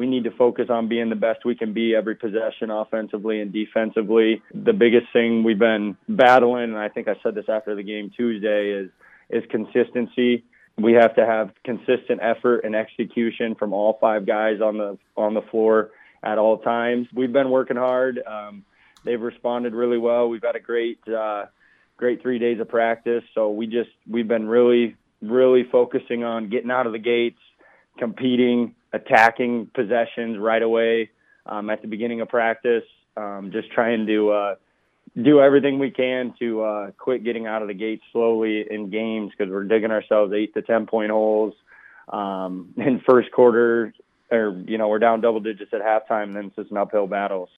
need to focus on being the best we can be every possession, offensively and defensively. The biggest thing we've been battling, and I think I said this after the game Tuesday, is consistency. We have to have consistent effort and execution from all 5 guys on the floor at all times. We've been working hard. They've responded really well. We've had a great 3 days of practice. So we've been really, really focusing on getting out of the gates, competing, attacking possessions right away at the beginning of practice. Just trying to do everything we can to quit getting out of the gate slowly in games, because we're digging ourselves 8 to 10 point holes in first quarter, or we're down double digits at halftime, and then it's just an uphill battle.